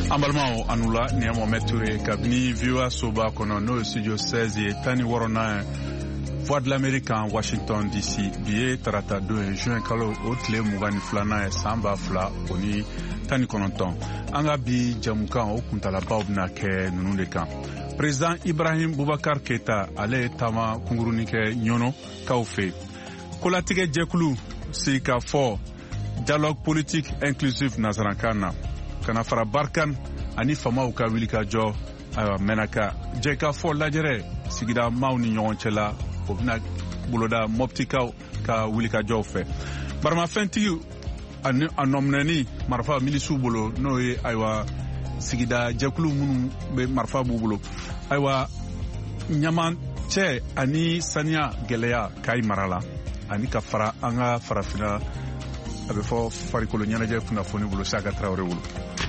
Ambalmao anula ni Mohamed Touré kabini VOA soba kono no studio 16 et tani worona Voix de l'Amérique en Washington DC biye tarata 2 juin kalo otle mugani flana e samba fla oni tani kononton anga bi jamukan o kuntala bawbna ke nununde kan Président Ibrahim Boubacar Keita ale tama kunguruni ke nyono kaufe kolatige jekulu sika fo dialogue politique inclusif nazarankana kana fara barkan ani famaw ka wili ka jɔ menaka jeka fo lajere sigida mawni ɲɔgɔn cɛla o bɛna boloda mɔptikaw ka wili ka jɔw fɛ baramafɛntigi a nɔminɛni marifa milisiw bolo n'o ye ayiwa sigida jɛkulu minnu bɛ marifa b'u bolo ayiwa ɲamacɛ ani saniya gɛlɛya kayi mara la ani ka fara an ka farafina a bɛ fɔ farikolo ɲɛnajɛ kunnafoni bolo Saka Traoré bolo.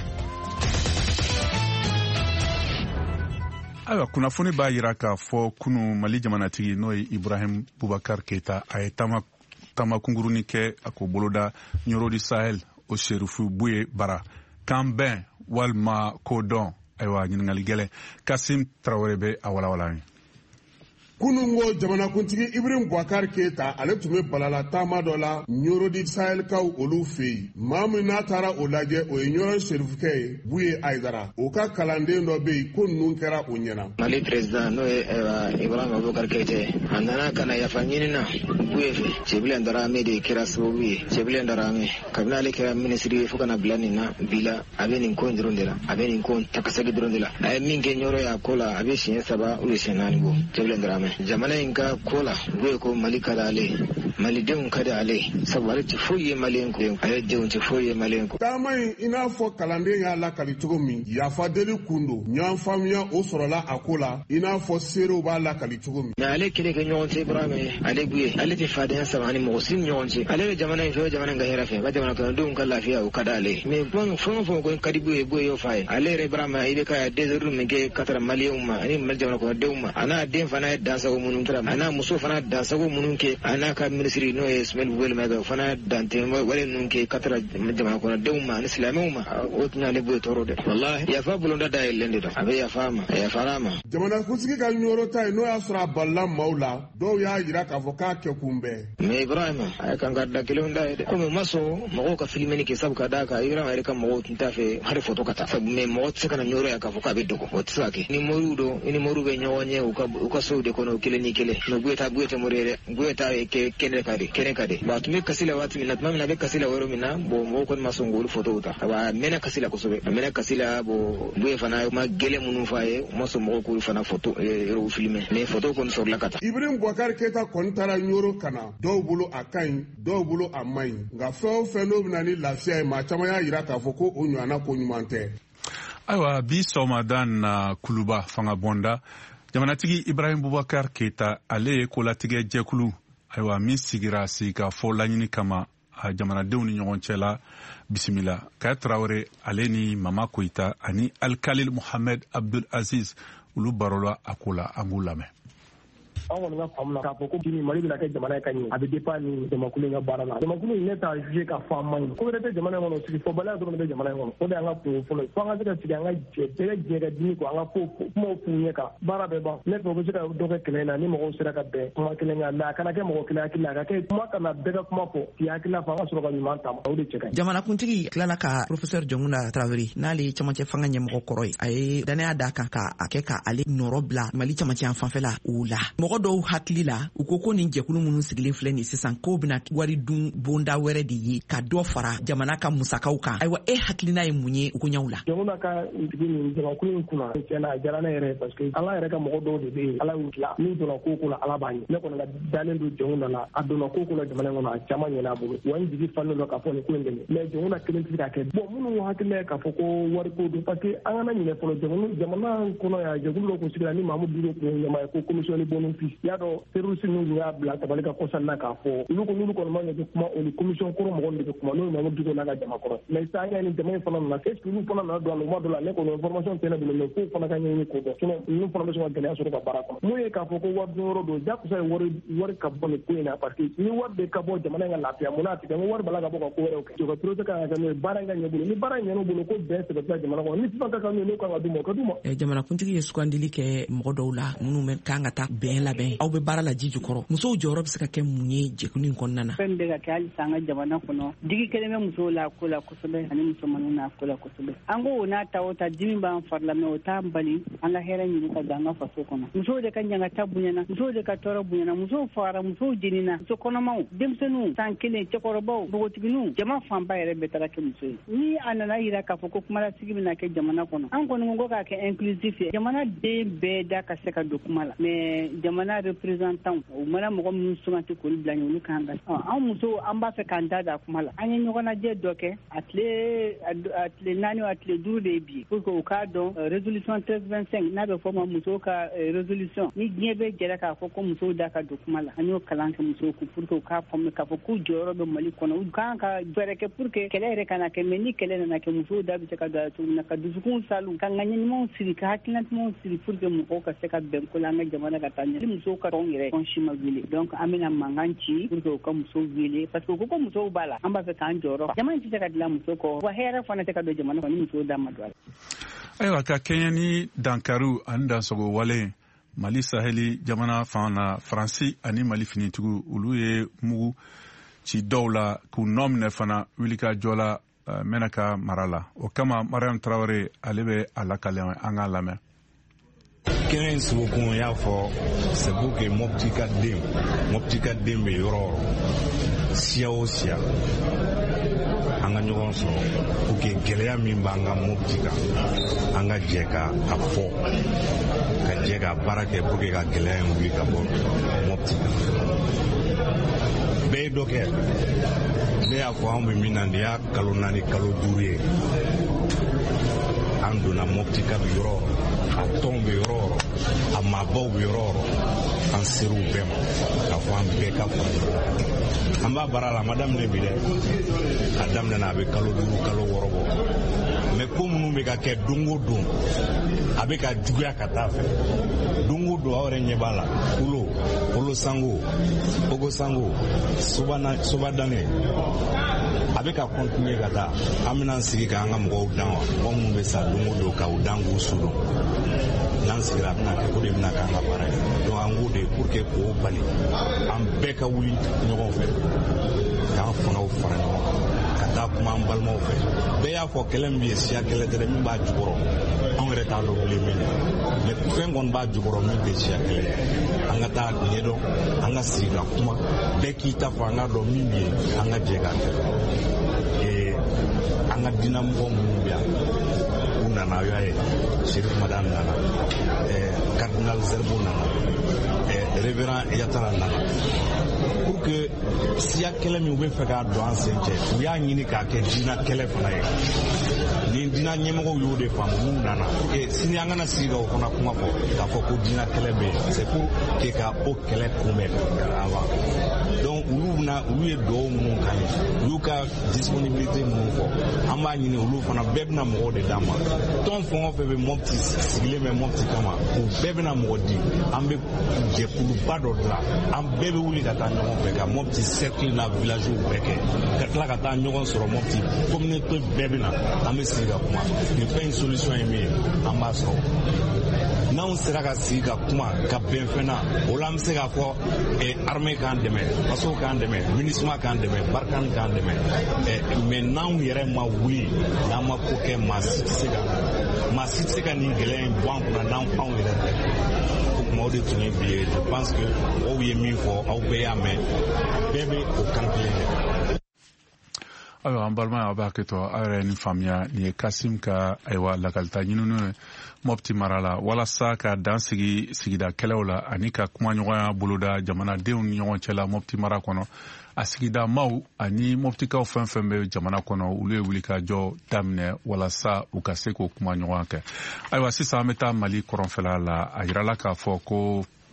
Ayiwa kunnafoni b'a yira k'a fɔ kunu Mali jamanatigi n'o ye Ibrahim Boubacar Keita a ye taama kungurunin kɛ a ko boloda Nioro du Sahel o Serifu Buye Bara kan bɛn walima ko dɔn ayiwa ɲininkali gɛlɛn Kasim Traoré bɛ a walawala ye. Kunungo jamanakuntigi Ibrahim Boubacar Keita ale tun bɛ balala taama dɔ la Nioro du Sahel kaw olu fɛ yen maa min n'a taara o lajɛ o ye Nioro serifukɛ ye Buye Aidara o ka kalanden dɔ bɛ yen ko ninnu kɛra o ɲɛna. Mali président n'o ye Ibrahim Boubacar Keita a nana ka na yafa ɲini na Buye fɛ Cɛbilen Darame de kɛra sababu ye Cɛbilen Darame kabini ale kɛra minisiri ye fo ka na bila nin na bi la a bɛ nin ko in dɔrɔn de la a bɛ nin ko takasaki dɔrɔn de la a ye min kɛ Nioro y'a ko la a bɛ siɲɛ 3 ou siɲɛ 4 bɔ Cɛbilen Darame. Jamana in ka ko la Buye ko Mali ka d'ale malidenw ka d'ale sabu ale tɛ foyi ye maliyɛn ko ale denw tɛ foyi ye maliyɛn ko. Taama in i n'a fɔ kalanden y'a lakali cogo min yafa deli kun don ɲɔgɔn faamuya o sɔrɔla a ko la i n'a fɔ seerew b'a lakali cogo min. Mais ale kelen kɛ ɲɔgɔn cɛ Ibrahima ale Buye ale tɛ fadenya sama ani mɔgɔ si ni ɲɔgɔn cɛ ale bɛ jamana in fɛ o jamana in ka hɛrɛ fɛ ka jamana kɔnɔdenw ka lafiya o ka d'ale mais fɛn o fɛn ko ka di Buye y'o f'a ye ale yɛrɛ Ibrahima i bɛ ka désordre min kɛ ka tɛmɛ maliyɛnw ma ani Mali jamana kɔnɔdenw ma a n'a den fana ye dansago minnu kɛra a n'a muso fana dansago minnu kɛ a n'a ka minisiri n'o ye Ismaël Buye Maïga o fana dantɛ wale ninnu kɛ ka tɛmɛ jamana kɔnɔdenw ma ani silamɛw ma o tun y'ale Buye tɔɔrɔ dɛ wallahi yafa bulonda da yɛlɛlen de don a bɛ yafa a ma a yafara a ma. Jamanakuntigi ka Nioro ta ye n'o y'a sɔrɔ a balila maaw la dɔw y'a jira k'a fɔ k'a kɛ kun bɛɛ. Mais Ibrahima a ye kan ka da kelenw da ye dɛ komi ma sɔn mɔgɔw ka filimeni kɛ sabu ka d'a kan Ibrahima yɛrɛ ka mɔgɔw tun t'a fɛ hali foto ka taa sabu mais mɔgɔ tɛ se ka na Nioro yan k'a fɔ k'a bɛ dogo o tɛ se ka kɛ ni moriw don i ni moriw bɛ ɲɔgɔn ɲɛ u ka sow de kɔnɔ kelen ni kelen mais Buye tɛ mori ye dɛ Buye ta ye kɛnɛ ka de bon a tun bɛ kasi la waati min na tuma min na a bɛ kasi la yɔrɔ min na bon mɔgɔw kɔni ma sɔn k'olu fotow ta a mɛnna kasi la kosɛbɛ a mɛnna kasi la bon Buye fana ma gɛlɛn minnu f'a ye u ma sɔn mɔgɔw k'olu fana foto yɔrɔw filmé mais foto kɔni sɔrɔla ka taa. Ibrahim Boubacar Keita kɔni taara Nioro ka na dɔw bolo a ka ɲi dɔw bolo a man ɲi nka fɛn o fɛn n'o bɛ na ni lafiya ye maa caman y'a jira k'a fɔ ko o ɲɔgɔnna ko ɲuman tɛ. Ayiwa bi sɔgɔmada na kuluba fanga bɔnda jamanatigi Ibrahim Boubacar Keita ale ye kolatigɛ jɛkulu ayiwa min sigira sika fɔ laɲini kama a jamanadenw ni ɲɔgɔn cɛ la bisimila Kaya Traoré ale ni Mama Koita ani Alkalil Mohamed Abdul Aziz olu barola a ko la an b'u lamɛn. An kɔni ka faamu la k'a fɔ ko bini Mali bɛna kɛ jamana ye ka ɲɛ a bɛ dépend ni jamakulu in ka baara la jamakulu in ne t'a juger k'a fɔ a man ɲi ko wɛrɛ tɛ jamana in kɔnɔ sigi fɔbaliya dɔrɔn bɛ jamana in kɔnɔ o de y'an ka kun fɔlɔ ye fo an ka se ka sigi an ka jɛ ka dimi ko an ka kumaw f'u ɲɛ kan baara bɛɛ ban ne fɛ u bɛ se ka dɔ kɛ kɛlɛ in na ni mɔgɔw sera ka bɛn kuma kelen kan mais a kana kɛ mɔgɔ kelen hakili la a ka kɛ kuma kana bɛɛ ka kuma fɔ k'i hakili la fɔ an ka sɔrɔ ka ɲuman ta o de cɛ ka ɲi. Jamanakuntigi tilala ka professeur Jɔnkuna Traoré n'ale ye camancɛ fanga ɲɛmɔgɔ kɔrɔ ye a ye danaya d'a kan k'a kɛ ka ale nɔrɔ bila Mali camancɛ yan fanfɛla o la mɔgɔ dɔw hakili la u ko nin jɛkulu minnu sigilen filɛ nin sisan ko bɛna wari dun bonda wɛrɛ de ye ka dɔ fara jamana ka musakaw kan ayiwa e hakilina ye mun ye u ko ɲɛw la. Jɔnkuna ka sigi nin jamakulu in kunna tiɲɛna a diyara ne yɛrɛ parce que ala yɛrɛ ka mɔgɔ dɔw de bɛ yen ala y'u tila n'u donna ko la ala b'a ɲɛ ne kɔni ka dalen don Jɔnkuna la a donna ko la jamana kɔnɔ a caman ɲɛna a bolo wa n jigi falen don k'a fɔ nin ko in dɛmɛ mais Jɔnkuna kelen tɛ se ka kɛ bon minnu hakili ye k'a fɔ ko wari ko don parce que an kana ɲinɛ fɔlɔ jamana kɔnɔ yan jɛkulu dɔ kun sigira ni Mahamudu Diko kun ye ɲɛmaa ye ko commission ni bonus justice y'a dɔn terroriste ninnu y'a bila tabali ka kɔsa na k'a fɔ olu kɔni ma ɲɛ kuma o ni commission kɔrɔ mɔgɔw de bɛ kuma n'o Mamadou Diko n'a ka jama kɔrɔ mais sa an y'a ni jama in fana nana est-ce que olu fana nana don a la o ma dɔ la ne kɔni information tɛ ne bolo mais f'o fana ka ɲɛɲini k'o dɔn sinon ninnu fana bɛ sɔn ka gɛlɛya sɔrɔ ka baara kɔnɔ mun ye k'a fɔ ko wari dun yɔrɔ don jakosa ye wari ka bɔ nin ko in na parce que ni wari bɛ ka bɔ jamana in ka lafiya mun n'a tigɛ n ko wari bala ka bɔ ka ko wɛrɛw kɛ ka priorité kan ka kɛ n'o ye baara in ka ɲɛ bolo ni baara in ɲɛn'u bolo ko bɛn sɛbɛntiya jamana kɔnɔ ni sisan ka kan n'o kan ka d'u ma o ka d'u ma. Jamanakuntigi ye sugandili kɛ mɔgɔ dɔw la minnu kan ka taa bɛn labɛn aw bɛ baara la ji jukɔrɔ musow jɔyɔrɔ bɛ se ka kɛ mun ye jɛkulu in kɔnɔna na. Fɛn bɛ ka kɛ hali san ka jamana kɔnɔ digi kelen bɛ musow la ko la kosɛbɛ ani musomanninw na ko la kosɛbɛ an ko o n'a ta o ta dimi b'an fari la mais o t'an bali an ka hɛrɛ ɲini ka don an ka faso kɔnɔ musow de ka ɲangata bonyana musow de ka tɔɔrɔ bonyana musow fagara musow jenina muso kɔnɔmaw denmisɛnninw san kelen cɛkɔrɔbaw npogotigininw jama fanba yɛrɛ bɛɛ taara kɛ muso ye ni a nana yira k'a fɔ ko kumalasigi bɛna kɛ jamana kɔnɔ an kɔni ko k'a kɛ inclusif ye jamana den bɛɛ da ka se ka don kuma la mais jamana représentant o mana mɔgɔ minnu suganti k'olu bila ɲɛ olu kan ka an musow an b'a fɛ k'an da kuma la an ye ɲɔgɔnnajɛ dɔ kɛ a tile 4 a tile 5 de ye bi pour que u k'a dɔn résolution 1325 n'a bɛ fɔ ma musow ka résolution ni diɲɛ bɛ jɛra k'a fɔ ko musow da ka don kuma la an y'o kalan kɛ musow kun pour que u k'a faamu k'a fɔ k'u jɔyɔrɔ bɛ Mali kɔnɔ u kan ka fɛɛrɛ kɛ pour que kɛlɛ yɛrɛ kana kɛ mais ni kɛlɛ nana kɛ musow da bɛ se ka don a la cogo min na ka dusukun salu ka ŋaɲɛ ɲumanw siri ka hakilina ɲumanw siri pour que mɔgɔw ka se ka bɛn ko la an ka jamana ka taa ɲɛ musow ka tɔn yɛrɛ tɔn ma wele donc an bɛna mankan ci pour que u ka musow wele parce que u ko musow b'a la an b'a fɛ k'an jɔyɔrɔ jamana tɛ se ka dilan muso kɔ wa hɛrɛ fana tɛ ka don jamana kɔnɔ ni musow da ma don a la. Ayiwa ka kɛɲɛ ni Dankaru ani Dansogo wale Mali Saheli jamana fan na Faransi ani Mali finitigiw olu ye mugu ci dɔw la k'u nɔ minɛ fana wulikajɔ la Menaka mara la o kama Mariam Traoré ale bɛ a lakalen an k'a lamɛn. Kɛnɛ in sigikun y'a fɔ c'est pour que Mopti ka den bɛ yɔrɔ o yɔrɔ siya o siya an ka ɲɔgɔn sɔrɔ pour que gɛlɛya min b'an ka Mopti kan an ka jɛ ka a fɔ ka jɛ ka baara kɛ pour que ka gɛlɛya in wuli ka bɔ Mopti kan bɛɛ ye dɔ kɛ ne y'a fɔ anw bɛ min na nin y'a kalo 4 kalo 5 ye an donna Mopti ka bi yɔrɔ a tɔn bɛ yɔrɔ o yɔrɔ a maabaw bɛ yɔrɔ o yɔrɔ an ser'u bɛɛ ma k'a fɔ an bɛɛ ka fɔ an b'a baara la a ma daminɛ bi dɛ a daminɛna a bɛ kalo 5 kalo 6 bɔ mais ko minnu bɛ ka kɛ don o don a bɛ ka juguya ka taa fɛ don o don aw yɛrɛ ɲɛ b'a la Kolo Sango Ogo Sango Sobadane a bɛ ka continuer ka taa an bɛna sigi k'an ka mɔgɔw dan wa mɔgɔ minnu bɛ sa don o don k'u dan k'u sudon n'an sigira a bɛna kɛ o de bɛna k'an ka baara ye donc an k'o de pour que k'o bali an bɛɛ ka wuli ɲɔgɔn fɛ k'an fangaw fara ɲɔgɔn kan ka taa kuma an balimaw fɛ bɛɛ y'a fɔ kɛlɛ min bɛ yen siya kɛlɛ tɛ min b'a jukɔrɔ anw yɛrɛ t'a dɔn wuli min mais fɛn kɔni b'a jukɔrɔ min tɛ siya kɛlɛ an ka taa ɲɛdɔn an ka sigi ka kuma bɛɛ k'i ta fɔ an ka dɔn min bɛ yen an ka jɛ k'a kɛ an ka dinamɔgɔ minnu bɛ yan u nana aw y'a ye Chérif Madan nana Cardinal Zerbo nana Révérend Yatara nana pour que siya kɛlɛ min u bɛ fɛ k'a don an sen cɛ u y'a ɲini k'a kɛ diinɛ kɛlɛ fana ye ni diinɛ ɲɛmɔgɔw y'o de faamu n'u nana sini an kana sigi ka o fana kuma fɔ k'a fɔ ko diinɛ kɛlɛ bɛ yen c'est pour que ka o kɛlɛ kunbɛn avant donc olu ye dɔw minnu kan ye olu ka disponibilité minnu fɔ an b'a ɲini olu fana bɛɛ bɛna mɔgɔw de d'an ma tɔn fɛn o fɛn bɛ Mopti sigilen bɛ Mopti kama u bɛɛ bɛna mɔgɔ di an bɛ jɛkuluba dɔ dilan an bɛɛ bɛ wuli ka taa ɲɔgɔn fɛ ka Mopti cercle na village bɛɛ kɛ ka tila ka taa ɲɔgɔn sɔrɔ Mopti communauté bɛɛ bɛna an bɛ sigi ka kuma nin fɛn in solution ye min ye an b'a sɔrɔ n'anw sera ka sigi ka kuma ka bɛn fɛn na o la an bɛ se k'a fɔ armée k'an dɛmɛ faso k'an dɛmɛ MINUSMA k'an dɛmɛ Barkhane k'an dɛmɛ mais n'anw yɛrɛ ma wuli n'an ma ko kɛ maa si tɛ se ka nin gɛlɛya in bɔ an kunna n'anw yɛrɛ tɛ o kuma o de tun ye bi ye je pense que mɔgɔw ye min fɔ aw bɛɛ y'a mɛn bɛɛ bɛ o kan kelen kɛ. Ayiwa an balima aw b'a kɛ to aw yɛrɛ ni faamuya nin ye Kasim ka ayiwa lakalita ɲininiw Mopti mara la walasa ka dan sigi sigida kɛlɛw la ani ka kumaɲɔgɔnya boloda jamanadenw ni ɲɔgɔn cɛ la Mopti mara kɔnɔ a sigida maaw ani Moptikaw fɛn fɛn bɛ jamana kɔnɔ olu ye wulikajɔ daminɛ walasa u ka se k'o kumaɲɔgɔnya kɛ. Ayiwa sisan an bɛ taa Mali kɔrɔnfɛla la a yirala k'a fɔ ko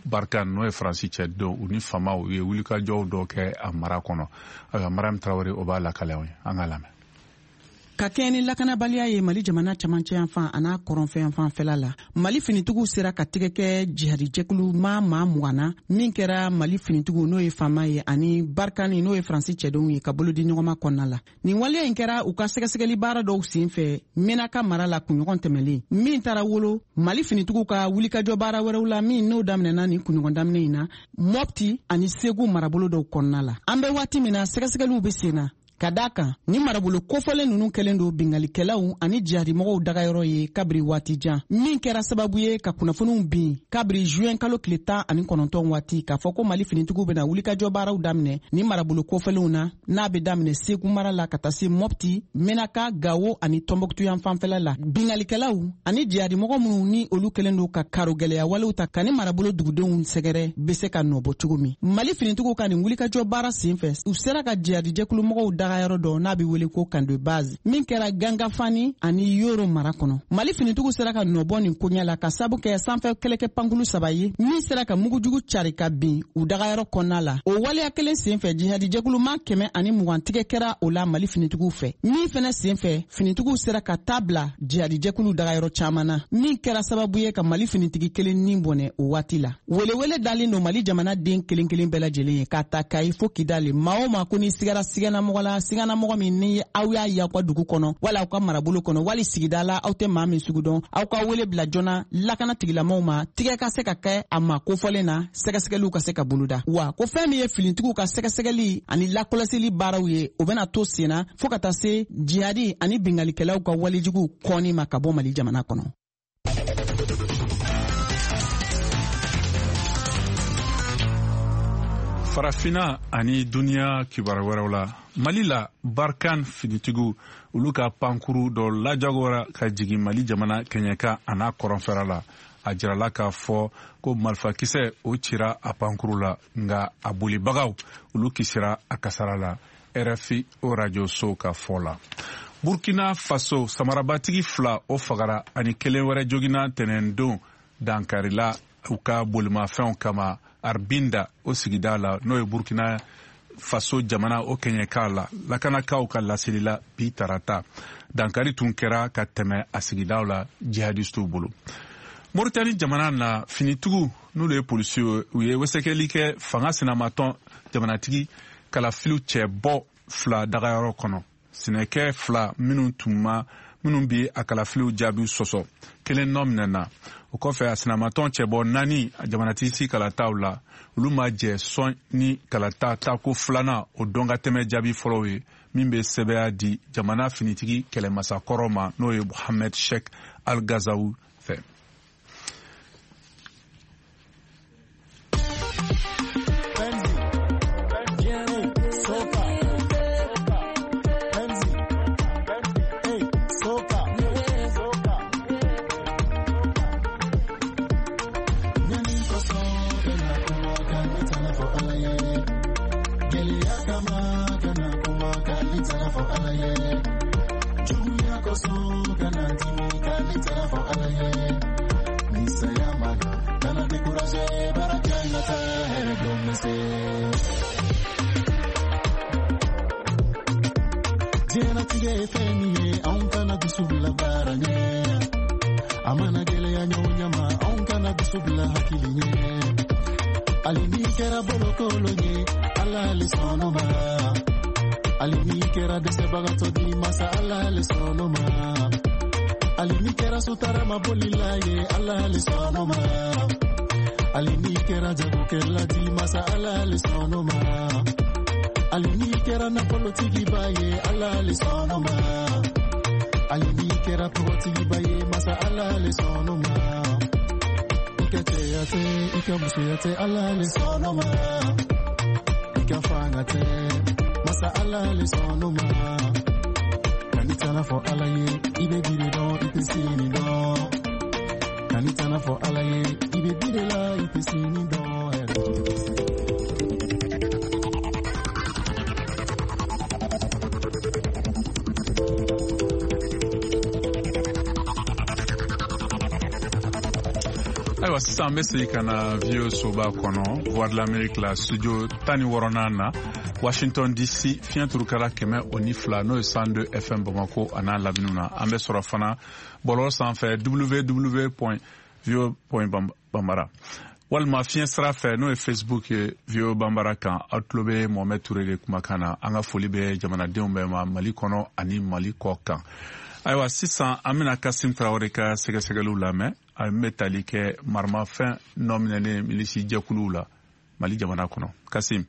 Barkan n'o ye Faransi cɛ don u ni famaw u ye wulikajɔw dɔ kɛ a mara kɔnɔ. Mariam Traoré o b'a lakalew ye an ka lamɛn. Ka kɛ ni lakanabaliya ye Mali jamana camancɛ yanfan a n'a kɔrɔnfɛ yanfanfɛla la. Mali finitigiw sera ka tɛgɛ kɛ jihadi jɛkulu maa 20 min kɛra Mali finitigiw n'o ye fama ye ani Barkani n'o ye Faransi cɛdenw ye ka bolo di ɲɔgɔnma kɔnɔna la. Nin waleya in kɛra u ka sɛgɛsɛgɛli baara dɔw senfɛ Menaka mara la kunɲɔgɔn tɛmɛlen min taara wolo Mali finitigiw ka wulikajɔ baara wɛrɛw la min n'o daminɛna nin kunɲɔgɔn daminɛ in na Mopti ani Segu marabolo dɔw kɔnɔna la. An bɛ waati min na sɛgɛsɛgɛliw bɛ sen na. Ka d'a kan ni marabolo kofɔlen ninnu kɛlen don bingalikɛlaw ani jihadimɔgɔw dagayɔrɔ ye kabiri waati jan min kɛra sababu ye ka kunnafoniw bin kabiri juin kalo tile 19 waati k'a fɔ ko Mali finitigiw bɛna wulikajɔ baaraw daminɛ ni marabolo kofɔlenw na n'a bɛ daminɛ Segu mara la ka taa se Mopti, Menaka, Gawo ani Tɔnbɔkutu yanfanfɛla la. Bingalikɛlaw ani jihadimɔgɔ minnu ni olu kɛlen don ka karo gɛlɛya walew ta ka ni marabolo dugudenw sɛgɛrɛ bɛ se ka nɔbɔ cogo min. Mali finitigiw ka nin wulikajɔ baara senfɛ u sera ka jihadijɛkulumɔgɔw dagayɔrɔ dɔ n'a bɛ wele ko Kando Base min kɛra Gangafani ani Yoro mara kɔnɔ. Mali finitigiw sera ka nɔbɔ nin koɲɛ la ka sabu kɛ sanfɛ kɛlɛkɛ pankulu 3 ye min sera ka mugujugu cari ka bin u dagayɔrɔ kɔnɔna la. O waleya kelen senfɛ jihadijɛkuluma 120 tigɛ kɛra o la Mali finitigiw fɛ. Min fɛnɛ senfɛ finitigiw sera ka tabla jihadijɛkulu dagayɔrɔ caman na min kɛra sababu ye ka Mali finitigi kelen ni bɔnɛ o waati la. Welewele dalen don Mali jamana den kelen kelen bɛɛ lajɛlen ye ka ta Kayi fo Kidali maa o maa ko ni sigara sigɛnamɔgɔ la sigɛnamɔgɔ min ni aw y'a ye aw ka dugu kɔnɔ wala aw ka marabolo kɔnɔ wali sigida la aw tɛ maa min sugu dɔn aw ka wele bila joona lakana tigilamɔgɔw ma tigɛ ka se ka kɛ a ma kofɔlen na sɛgɛsɛgɛliw ka se ka boloda wa ko fɛn min ye finitigiw ka sɛgɛsɛgɛli ani lakɔlɔsili baaraw ye o bɛna to senna fo ka taa se jihadi ani bingalikɛlaw ka walejugu kɔni ma ka bɔ Mali jamana kɔnɔ. Farafina ani duniya kibaru wɛrɛw la Mali la Barkan finitigiw olu ka pankuru dɔ lajagora ka jigin Mali jamana kɛɲɛka a n'a kɔrɔnfɛra la a jirala k'a fɔ ko marifakisɛ o cira a pankuru la nga a bolibagaw olu kisira a kasara la RFI o radio so ka fɔ la. Burkina Faso samarabatigi 2 o fagara ani kelen wɛrɛ jogina tɛnɛndon dankarila u ka bolimafɛnw kama Arbinda o sigida la n'o ye Burkina Faso jamana o kɛɲɛka la lakanakaw ka laseli la bi tarata dankari tun kɛra ka tɛmɛ a sigidaw la jihadistuw bolo. Mauritanie jamana na finitigiw n'olu ye polisiw u ye wɛsɛkɛli kɛ fanga sinamatɔn jamanatigi kalafiliw cɛ bɔ 2 dagayɔrɔ kɔnɔ. Sinɛkɛ 2 minnu bi a kalafiliw jaabi sɔsɔ kelen nɔ minɛna o kɔfɛ a sinamatɔn cɛbɔ 4 a jamanatigi si kalataw la olu ma jɛ sɔn ni kalata tako 2nan o dɔn ka tɛmɛ jaabi fɔlɔw ye min bɛ sɛbɛya di jamana finitigi kɛlɛmasakɔrɔ ma n'o ye Mohamed Sheikh Al-Gazaou fɛ. Ayiwa sisan bɛ segin ka na vieux soba kɔnɔ Voix de l'Amérique la studio 16 na Washington DC fiɲɛ turukala 102 n'o ye 102 FM Bamako a n'a lamini na an bɛ sɔrɔ fana bɔlɔlɔ sanfɛ www.voa.bambara walima fiɲɛ sira fɛ n'o ye Facebook ye VOA Bambara kan aw tulo bɛ Mohamed Touré de kumakan na an ka foli bɛ jamanadenw bɛɛ ma Mali kɔnɔ ani Mali kɔ kan. Ayiwa sisan an bɛna Kasim Traoré ka sɛgɛsɛgɛliw lamɛn a bɛ tali kɛ marimafɛn nɔminɛlen milisi jɛkuluw la Mali jamana kɔnɔ. Kasim.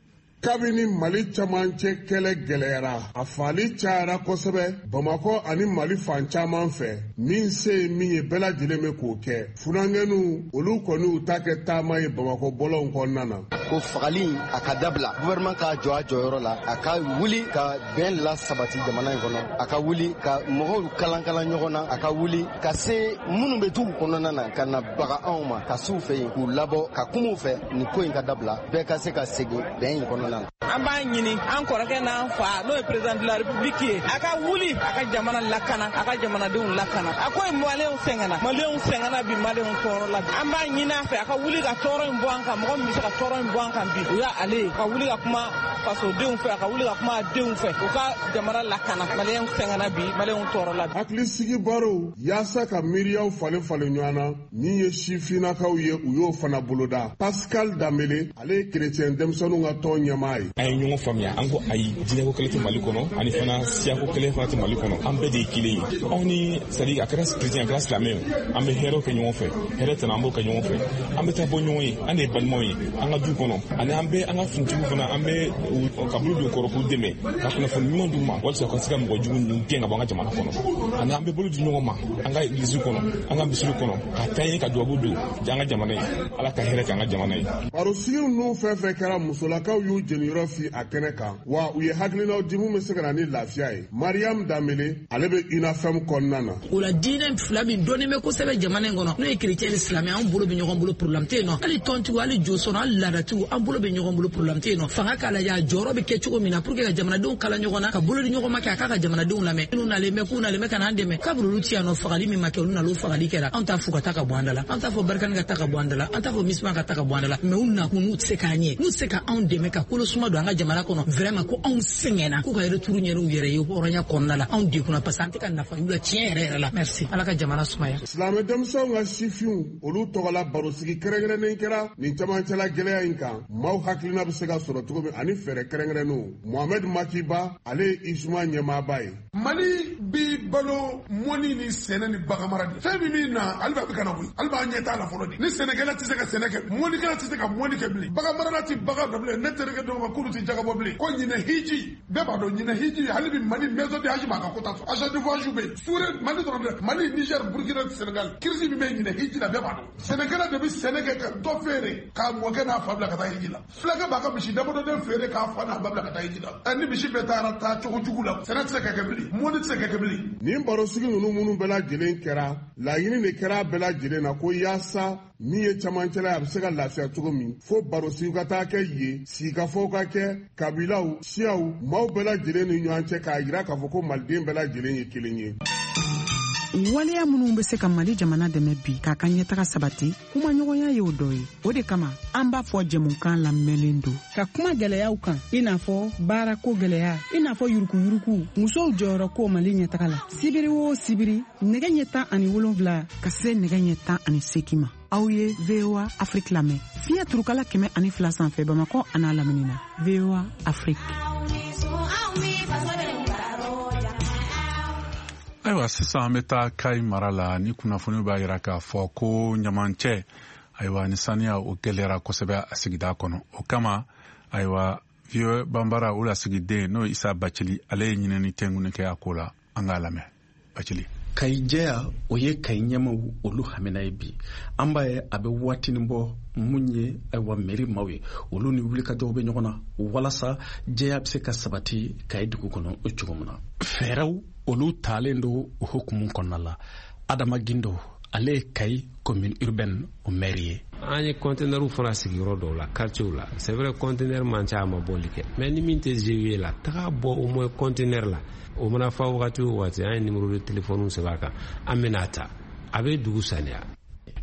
Kabini Mali camancɛ kɛlɛ gɛlɛyara a fali cayara kosɛbɛ Bamakɔ ani Mali fan caman fɛ min se ye min ye bɛɛ lajɛlen bɛ k'o kɛ funangɛnnu olu kɔni u ta kɛ taama ye Bamakɔ bɔlɔn kɔnɔna na ko fagali a ka dabila gouvernement ka jɔ a jɔyɔrɔ la a ka wuli ka bɛn la sabati jamana in kɔnɔ a ka wuli ka mɔgɔw kalan ɲɔgɔn na a ka wuli ka se minnu bɛ t'u kɔnɔna na ka na baga anw ma ka s'u fɛ yen k'u labɔ ka kum'u fɛ nin ko in ka dabila bɛɛ ka se ka segin bɛn in kɔnɔna na. An b'a ɲini an kɔrɔkɛ n'an fa n'o ye président de la république ye a ka wuli a ka jamana lakana a ka jamanadenw lakana a ko maliyɛnw sɛgɛnna bi maliyɛnw tɔɔrɔ la an b'a ɲini a fɛ a ka wuli ka tɔɔrɔ in bɔ an kan mɔgɔ min bɛ se ka tɔɔrɔ in bɔ an kan bi o y'ale ka wuli ka kuma fasodenw fɛ a ka wuli ka kuma denw fɛ u ka jamana lakana maliyɛnw sɛgɛnna bi maliyɛnw tɔɔrɔ la. hakilisigi barow yaasa ka miiriyaw falen ɲɔgɔn na min ye sifinnakaw ye u y'o fana boloda Pascal Dambele ale ye chrétien denmisɛnninw ka tɔn ɲɛmaa ye. An ye ɲɔgɔn faamuya an ko ayi diinɛko kelen tɛ Mali kɔnɔ ani fana siyako kelen fana tɛ Mali kɔnɔ an bɛɛ de ye kelen ye anw ni c'est-à-dire a kɛra chrétien a kɛra silamɛ an bɛ hɛrɛw kɛ ɲɔgɔn fɛ hɛrɛ tɛna an b'o kɛ ɲɔgɔn fɛ an bɛ taa bɔ ɲɔgɔn ye an de ye balimaw ye an ka du kɔnɔ ani an bɛ an ka finitigiw fana an bɛ ka bolo don kɔrɔ k'u dɛmɛ ka kunnafoni ɲuman d'u ma walasa u ka se ka mɔgɔ jugu ninnu gɛn ka bɔ an ka jamana kɔnɔ ani an bɛ bolo di ɲɔgɔn ma an ka église kɔnɔ an ka misiri kɔnɔ ka taa ɲɛ ka duwawu don an ka jamana ye ala ka hɛrɛ kɛ an ka jamana ye. barosigiw ninnu fɛn fɛn kɛra musolakaw y'u jeniyɔrɔ fi a kɛnɛ kan wa u ye hakilinaw di mun bɛ se ka na ni lafiya ye. Mariam Dambele ale bɛ UNAFEM kɔnɔna na. o la diinɛ fila min dɔnnen bɛ kosɛbɛ jamana in kɔnɔ n'o ye chrétien ni silamɛ an bolo bɛ ɲɔgɔn bolo problème tɛ yen nɔ hali tɔntigiw hali josɔn hali laadatigiw an bolo bɛ ɲɔgɔn bolo problème tɛ yen nɔ fanga k'a lajɛ a jɔyɔrɔ bɛ kɛ cogo min na pour que ka jamanadenw kala ɲɔgɔn na ka bolo di ɲɔgɔn ma kɛ a k'a ka jamanadenw lamɛn minnu nalen bɛ k'u nalen bɛ ka n'an dɛmɛ kabiri olu ci yan nɔ fagali min ma kɛ olu nalen o fagali kɛra anw t'a fɔ ka taa ka bɔ an da la an t'a fɔ barikani ka taa ka bɔ an da la an t'a fɔ misima ka taa ka bɔ an da la mais u nakun n'u tɛ se k'an ɲɛ n'u tɛ se ka anw dɛmɛ ka kolosuma don an ka jamana kɔnɔ vraiment ko anw sɛgɛnna k'u ka retour ɲɛna u yɛrɛ ye hɔrɔnya kɔnɔna la anw degunna parce que an tɛ ka nafa y'u la tiɲɛ yɛrɛ yɛrɛ la merci ala ka jamana sumaya. silamɛ denmisɛnw ka sifinw olu tɔgɔla barosigi kɛrɛnkɛrɛnnen kɛra nin camancɛla gɛlɛya in kan maaw hakilina bɛ se ka sɔrɔ cogo min ani fɛɛrɛ kɛrɛnkɛrɛnnenw Mohamed Makiba ale ye ISUMA ɲɛmaaba ye. Mali bi balo mɔni ni sɛnɛ ni baganmara de fɛn min bɛ na ale b'a bɛ ka na wuli ale b'a ɲɛ t'a la fɔlɔ de ni sɛnɛkɛla tɛ se ka sɛnɛ kɛ mɔnikɛla tɛ se ka mɔni kɛ bilen baganmarala tɛ bagan dɔ bilen ne terikɛ dɔw ma k'olu tɛ jagabɔ bilen ko ɲinɛ hiji bɛɛ b'a dɔn ɲinɛ hiji hali bi Mali maison de haji b'a ka kota sɔrɔ agent de voyage bɛ yen suure Mali dɔrɔn dɛ Mali Niger Burkina Sénégal kirisi min bɛ ɲinɛ hiji la bɛɛ b'a dɔn sɛnɛkɛla de bɛ sɛnɛ kɛ ka dɔ feere k'a mɔkɛ n'a fa bila ka taa hiji la fulakɛ b'a ka misi damadɔden feere k'a fa n'a ba bila ka taa hiji la ni misi bɛɛ taara taa cogo jugu la sɛnɛ tɛ se ka kɛ bilen mɔni tɛ se ka kɛ bilen. nin barosigi ninnu minnu bɛɛ lajɛlen kɛra laɲini de kɛra bɛɛ lajɛlen na ko yaasa min ye camancɛla a bɛ se ka lafiya cogo min fo barosigiw ka taa kɛ yen sigikafɔw ka kɛ kabilaw siyaw maaw bɛɛ lajɛlen ni ɲɔgɔn cɛ k'a jira k'a fɔ ko maliden bɛɛ lajɛlen ye kelen ye. waleya minnu bɛ se ka Mali jamana dɛmɛ bi k'a ka ɲɛtaga sabati kumaɲɔgɔnya ye o dɔ ye o de kama an b'a fɔ jɛmukan lamɛnlen don ka kuma gɛlɛyaw kan i n'a fɔ baarako gɛlɛya i n'a fɔ yurukuyuruku musow jɔyɔrɔ ko Mali ɲɛtaga la sibiri o sibiri nɛgɛ ɲɛ 17 ka se nɛgɛ ɲɛ 18 ma aw ye VOA Afrique lamɛn fiɲɛ turukala 102 sanfɛ Bamakɔ a n'a lamini na VOA Afrique. Ayiwa sisan an bɛ taa Kayi mara la ni kunnafoni b'a jira k'a fɔ ko ɲamancɛ ayiwa ni saniya o gɛlɛyara kosɛbɛ a sigida kɔnɔ o kama ayiwa VOA Bambara o lasigiden n'o ye Isa Bacili ale ye ɲinini tɛnkuni kɛ a ko la an k'a lamɛn Bacili. Kayi jɛya o ye Kayi ɲɛmaw olu hamina ye bi an b'a ye a bɛ waatinin bɔ mun ye ayiwa mairie maaw ye olu ni wulikajɔw bɛ ɲɔgɔn na walasa jɛya bɛ se ka sabati Kayi dugu kɔnɔ o cogo min na fɛɛrɛw olu talen do o hukumu kɔnɔna la Adama Gindo ale ye Kayi commune urbaine o maire ye. an ye conteneur fana sigiyɔrɔ dɔw la quartier la c'est vrai conteneur man ca ma bɔli kɛ mais ni min tɛ GIE la taga bɔ au moins conteneur la o mana fa wagati o wagati an ye numéro de téléphone sɛbɛn a kan an bɛna ta a bɛ dugu saniya.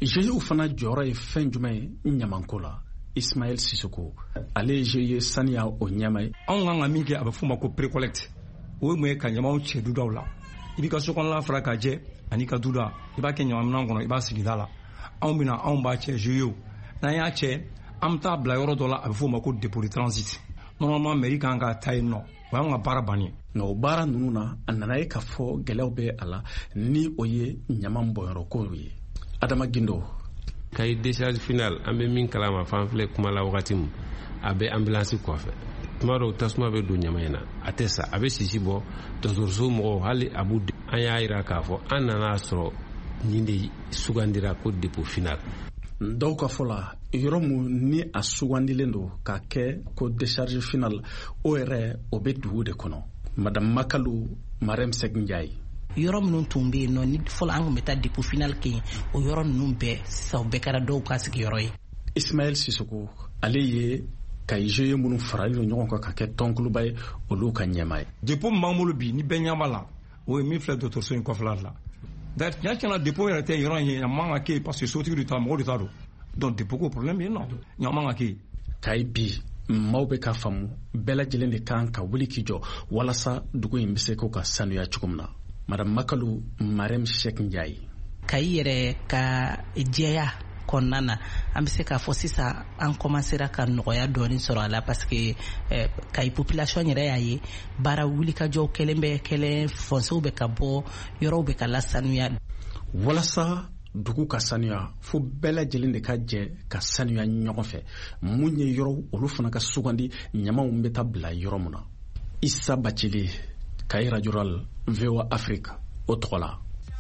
GIE fana jɔyɔrɔ ye fɛn jumɛn ye ɲamanko la? Ismaël Sissoko ale GIE saniya o ɲɛma ye. Anw kan ka min kɛ a bɛ f'o ma ko précollecte. O ye mun ye ka ɲamaw cɛ dudaw la. I b'i ka sokɔnɔla fara ka jɛ ani ka duda i b'a kɛ ɲamanminɛn kɔnɔ i b'a sigi da la. Anw b'a cɛ GIE n'an y'a cɛ an bɛ taa bila yɔrɔ dɔ la a bɛ f'o ma ko dépôt de transit. Normalement mairie kan ka ta yen nɔ o y'an ka baara bannen. Nka o baara ninnu na a nana ye k'a fɔ gɛlɛyaw bɛ a la ni o ye ɲaman bɔnyɔrɔko ye. Adama Gindo. Kayi décharge final an bɛ min kalama fan filɛ kuma la wagati min a bɛ ambulance kɔfɛ tuma dɔw tasuma bɛ don ɲama in na a tɛ sa a bɛ sisi bɔ dɔgɔtɔrɔso mɔgɔw hali a b'u an y'a jira k'a fɔ an nana sɔrɔ nin de sugandira ko dépôt final. Dɔw ka fɔ la yɔrɔ mun ni a sugandilen don ka kɛ ko décharge final o yɛrɛ o bɛ dugu de kɔnɔ. Madame Makalu Marème Seginjayi. Yɔrɔ minnu tun bɛ yen nɔ ni fɔlɔ an tun bɛ taa dépôt final kɛ yen o yɔrɔ ninnu bɛɛ sisan o bɛɛ kɛra dɔw ka sigiyɔrɔ ye. Ismaël Sissoko ale ye ka GIE minnu faralen don ɲɔgɔn kan ka kɛ tɔnkuluba ye olu ka ɲɛma ye. Dépôt min b'an bolo bi ni bɛɛ ɲɛ b'a la o ye min filɛ dɔgɔtɔrɔso in kɔfɛla la. Tiɲɛ tiɲɛna dépôt yɛrɛ tɛ yɔrɔ in ye a man ka kɛ yen parce que sotigi de ta mɔgɔw de ta don donc dépôt ko problème bɛ yen nɔ ɲa man ka kɛ yen. Kayi bi maaw bɛ ka faamu bɛɛ lajɛlen de kan ka wuli k'i jɔ walasa dugu in bɛ se k'o ka sanuya cogo min na. Madame Makalu Marème Seginjayi. Kayi yɛrɛ ka jɛya kɔnɔna na an bɛ se k'a fɔ sisan an commencera ka nɔgɔya dɔɔni sɔrɔ a la parce que Kayi population yɛrɛ y'a ye baara wulikajɔw kɛlen fonsew bɛ ka bɔ yɔrɔw bɛ ka lasanuya. Walasa dugu ka sanuya fo bɛɛ lajɛlen de ka jɛ ka sanuya ɲɔgɔn fɛ mun ye yɔrɔ olu fana ka sugandi ɲamaw bɛ taa bila yɔrɔ mun na. Issa Bacili Kayi Radio VOA Afrique o tɔgɔ la.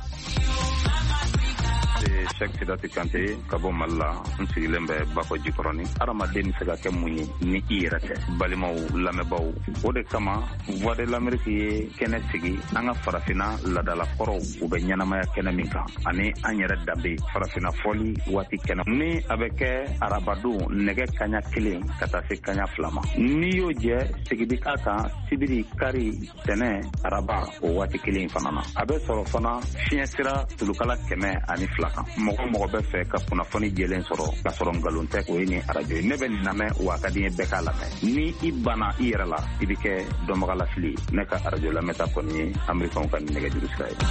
Cheikh Sidati Kante ka bɔ Mali la n sigilen bɛ Bakɔ Jikɔrɔni. Adamaden bɛ se ka kɛ mun ye ni i yɛrɛ tɛ. Balimaw lamɛnbaaw o de kama Voix de l'Amérique ye kɛnɛ sigi an ka farafinna ladalakɔrɔw u bɛ ɲɛnamaya kɛnɛ min kan ani an yɛrɛ danbe farafinna fɔli waati kɛnɛ ni a bɛ kɛ arabadon nɛgɛ kaɲa 1 ka taa se kaɲa 2 ma. N'i y'o jɛ sigidi k'a kan sibiri kari tɛnɛ araba o waati 1 fana na. A bɛ sɔrɔ fana fiɲɛ sira tulukala 102 kan. Mɔgɔ bɛ fɛ ka kunnafoni jɛlen sɔrɔ ka sɔrɔ ngalon tɛ o ye ni radio ne bɛ nin lamɛn wa ka di n ye bɛɛ k'a lamɛn ni i banna i yɛrɛ la i bɛ kɛ dɔnbaga lafili ne ka radio lamɛnta kɔni ye Amerikɛnw ka nɛgɛjuru sira ye.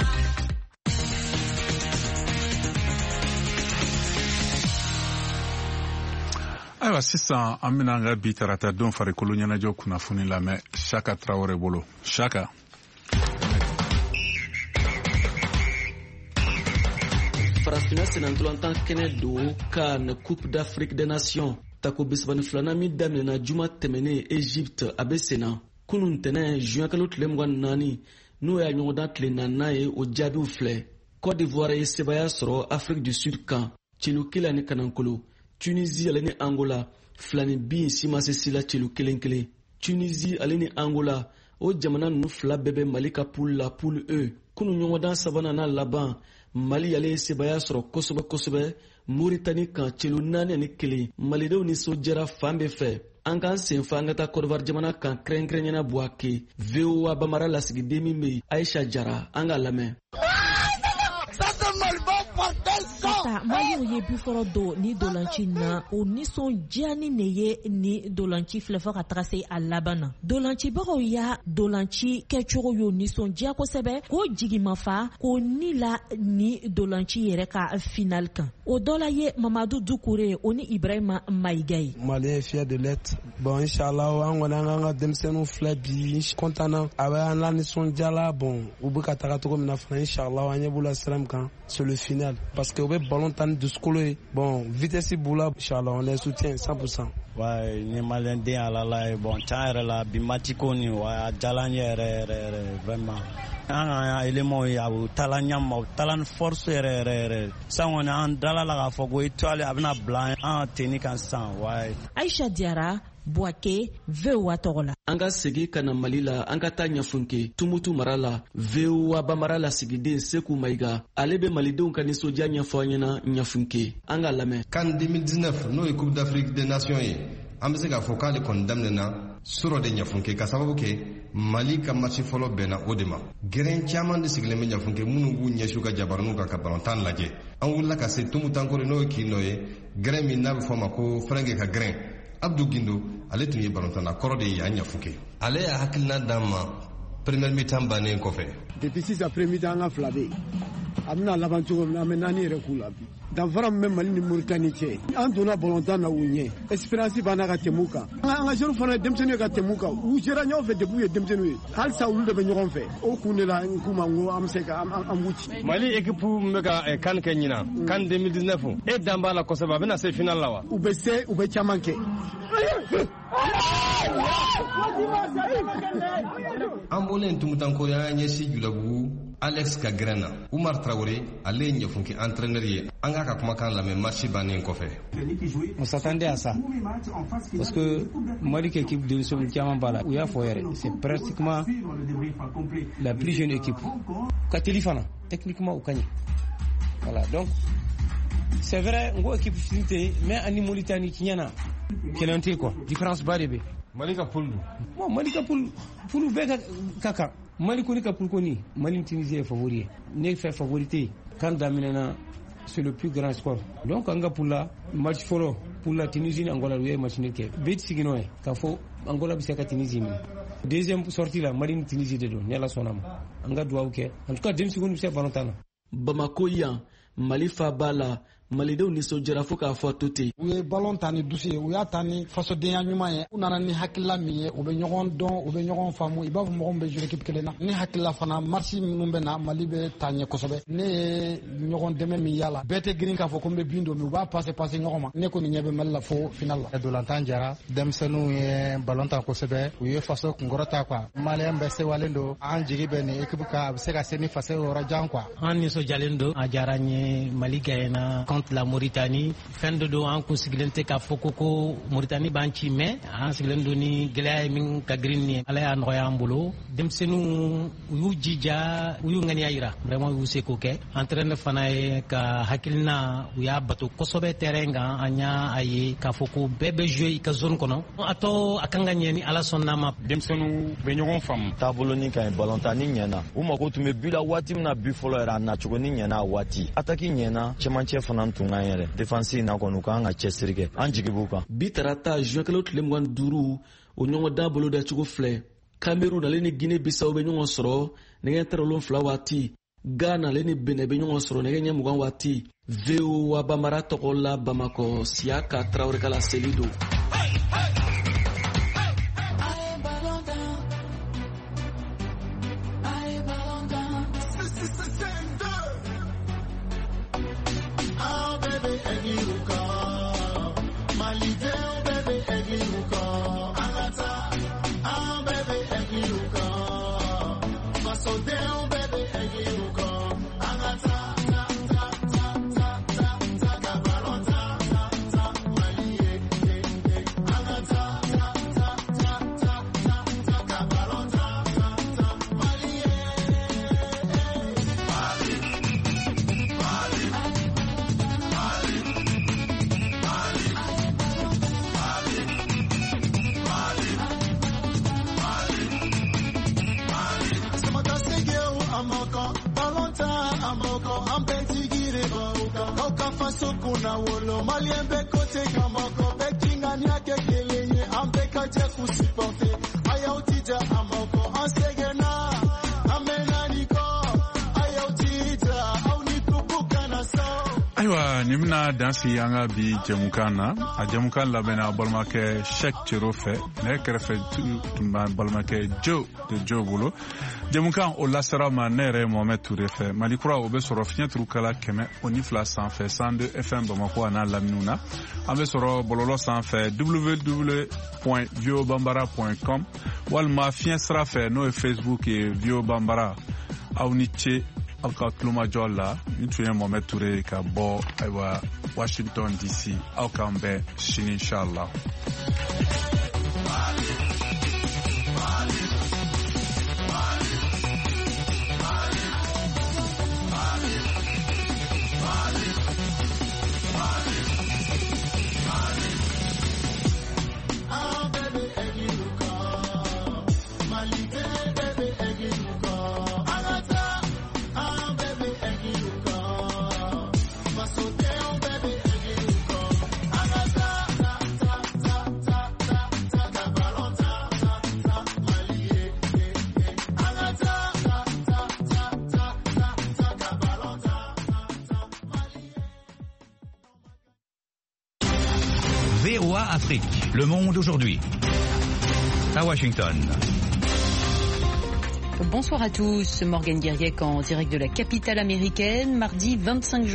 Ayiwa sisan an bɛna an ka bi tarata don farikolo ɲɛnajɛ kunnafoni lamɛn Chaka Traoré bolo. Chaka. Farafina senantolantan kɛnɛ don CAN Coupe d'Afrique des Nations tako bisabani filanan min daminɛna juma tɛmɛnen Egypte a bɛ sen na kunun ntɛnɛn juin kalo tile 24 n'o y'a ɲɔgɔndan tile 4 ye o jaabiw filɛ. Côte d'Ivoire ye sebaya sɔrɔ Afrique du Sud kan celu 1 ni Kanankolo. Tunisie ale ni Angola filani bin si ma se sila celu 1-1. Tunisie ale ni Angola o jamana ninnu fila bɛɛ bɛ Mali ka poule la poule E. Kunun ɲɔgɔndan sabanan n'a laban Mali ale ye sebaya sɔrɔ kosɛbɛ Mauritanie kan celu 4 ni 1. Malidenw nisɔndiyara fan bɛɛ fɛ. An k'an senfa an ka taa Côte d'Ivoire jamana kan kɛrɛnkɛrɛnɲɛna Buake. VOA Bamara lasigiden min bɛ Aïcha Jara an ka lamɛn. Maliw ye bifɔrɔ do ni dolanci na o nisɔndiyani ne ye ni dolanci filɛ fɔ ka taga se a laban na. Dolancibagaw y'a dolanci kɛcogo y'o nisɔndiya kosɛbɛ k'o jigimafa k'o ni la ni dolanci yɛrɛ ka final kan. O dɔ la ye Mamadu Dukure o ni Ibrahima Mayiga ye. Malien fier de l'être. Bon inchallah an kɔni an k'an ka denmisɛnninw filɛ bi content a bɛ an la nisɔndiya la bon u bɛ ka taga cogo min na fana inchallah an ɲɛ b'u la sira min kan c'est le final parce que u bɛ ballon tan ni dusukolo ye bon vitesse b'u la inchallah on les soutient 100%. Ouais, ni malien den alala ye bon tiɲɛ yɛrɛ la bi match ko ni wa a diyala n ye yɛrɛ vraiment. An ka élément ye a bɛ taala ɲɛma u taala ni force yɛrɛ san kɔni an dala la k'a fɔ ko étoile a bɛna bila an tenni kan sisan ouais. Aïcha Diarra Buake VOA tɔgɔ la. An ka segi ka na Mali la an ka taa Ɲafunke Tumutu mara la VOA Bamara lasigiden Seku Mayiga ale bɛ malidenw ka nisɔndiya ɲɛfɔ an ɲɛna Ɲafunke an ka lamɛn. CAN 2019 n'o ye Coupe d'Afrique des Nations ye an bɛ se k'a fɔ k'ale kɔni daminɛna sɔrɔ de Ɲafunke ka sababu kɛ Mali ka match fɔlɔ bɛnna o de ma. Gɛrɛn caman de sigilen bɛ ɲɛfun kɛ minnu b'u ɲɛsu ka jabaraniw kan ka balontan lajɛ. An wulila ka se Tumutankore n'o ye kin dɔ ye. Gɛrɛn min n'a bɛ fɔ a ma ko Fɛrɛnkɛ ka gɛrɛn. Abdou Gindo ale tun ye balontan na kɔrɔ de ye a ɲɛfun kɛ. Ale y'a hakilina d'an ma première mi-temps bannen kɔfɛ. Depuis sisan premier mi-temps an ka fila bɛ yen. A bɛna laban cogo min na an bɛ naani yɛrɛ k'u la bi. Danfara min bɛ Mali ni Mauritanie cɛ an donna balontan na u ɲɛ expérience b'an na ka tɛmɛ u kan an ka jeunes fana ye denmisɛnninw ka tɛmɛ u kan u sera ɲɔgɔn fɛ depuis u ye denmisɛnninw ye halisa olu de bɛ ɲɔgɔn fɛ o kun de la n k'u ma n ko an bɛ se ka an b'u ci. Mali équipe min bɛ ka CAN kɛ ɲinan CAN 2019 e dan b'a la kosɛbɛ a bɛna se final la wa. U bɛ caman kɛ. An bɔlen Tumutankore an ɲɛsin Julabugu Alex ka gɛrɛn na Umar Traoré ale ye ɲɛfunki entraîneur ye an k'a ka kumakan lamɛn match bannen kɔfɛ. On s'attendait à ça parce que Mali qui équipe de Somme caman b'a la u y'a fɔ yɛrɛ c'est pratiquement la plus jeune équipe ka teli fana techniquement u ka ɲi voilà donc c'est vrai n ko équipe fitini tɛ mais ani Mauritanie tiɲɛna kelen tɛ quoi différence ba de bɛ. Mali ka poule dun. Bon Mali ka poule bɛɛ ka kan Mali koni ka poule koni Mali Tunisie est favori ye ne fɛ favorité kan daminɛna c'est le plus grand score donc an ka poule la match fɔlɔ poule la Tunisie ni Angola u ye match nul kɛ bɛɛ ti sigi n'o ye k'a fɔ Angola bɛ se ka Tunisie minɛ deuxième sortie la Mali ni Tunisie de don ni Ala sɔnna ma an ka dugawu kɛ en tout cas denmisɛnninw bɛ se balontan na. Bamako yan Mali fa b'a la malidenw nisɔndiyara fo k'a fɔ to ten. U ye ballon ta ni dusu ye u y'a ta ni fasodenya ɲuman ye u nana ni hakilila min ye u bɛ ɲɔgɔn dɔn u bɛ ɲɔgɔn faamu i b'a fɔ mɔgɔ min bɛ jouer équipe kelen na ni hakilila fana marche minnu bɛ na Mali bɛ taa ɲɛ kosɛbɛ ne ye ɲɔgɔn dɛmɛ min yala bɛɛ tɛ girin k'a fɔ ko n bɛ bin don mais u b'a passer ɲɔgɔn ma ne kɔni ɲɛ bɛ Mali la fo final la. Dolantan jara denmisɛnninw ye ballon ta kosɛbɛ u ye faso kunkɔrɔta quoi maliyɛn bɛɛ sewalen don an jigi bɛ nin équipe kan a bɛ se ka se ni faso yɔrɔ jan quoi. An nisɔndiyalen don a diyara n ye Mali gagné contre la Mauritanie fɛn dɔ don an kun sigilen tɛ k'a fɔ ko Mauritanie b'an ci mais an sigilen don ni gɛlɛya ye min ka girin ni ye Ala y'a nɔgɔya an bolo denmisɛnninw u y'u jija u y'u ŋaniya yira vraiment u y'u se k'o kɛ entraîneur fana ye ka hakilina u y'a bato kosɛbɛ terrain kan an y'a ye k'a fɔ ko bɛɛ bɛ jouer i ka zone kɔnɔ a tɔ a kan ka ɲɛ ni Ala sɔnna ma. Denmisɛnninw bɛ ɲɔgɔn faamu taabolo ni ka ɲi balontan ni ɲɛna u mako tun bɛ bi la waati min na bi fɔlɔ yɛrɛ a nacogo ni ɲɛna a waati attaque ɲɛna cɛmancɛ fana tun ka ɲi yɛrɛ défense na kɔni u kan ka cɛsiri kɛ an jigi b'u kan. Bi tarata juin kalo tile 25 o ɲɔgɔn da bolo da cogo filɛ Cameroun ale ni Guinée Bissau bɛ ɲɔgɔn sɔrɔ nɛgɛ 7 waati Ghana ale ni Benin bɛ ɲɔgɔn sɔrɔ nɛgɛ 20 waati VOA Bambara tɔgɔ la Bamakɔ Siaka Traoré kala seli don. Ayiwa ni bɛna dansi an ka bi jɛmukan na a jɛmukan labɛnna balimakɛ Cheikh Cero fɛ ne kɛrɛfɛ tun bɛ balimakɛ Jo bolo jɛmukan o lasera ma ne yɛrɛ Mohamed Touré fɛ Mali kura o bɛ sɔrɔ fiɲɛturu kala 102 sanfɛ 102 FM Bamako a n'a laminiw na an bɛ sɔrɔ bɔlɔlɔ sanfɛ www.viobambara.com walima fiɲɛ sira fɛ n'o ye Facebook ye Viobambara aw ni ce aw ka tulomajɔ la ni tun ye Mohamed Touré ka bɔ ayiwa Washington DC aw k'an bɛn sini inshallah. Mali VOA Afrique. Le monde aujourd'hui. À Washington. Bonsoir à tous. Morgane Guiriec en direct de la capitale américaine, mardi 25 juin.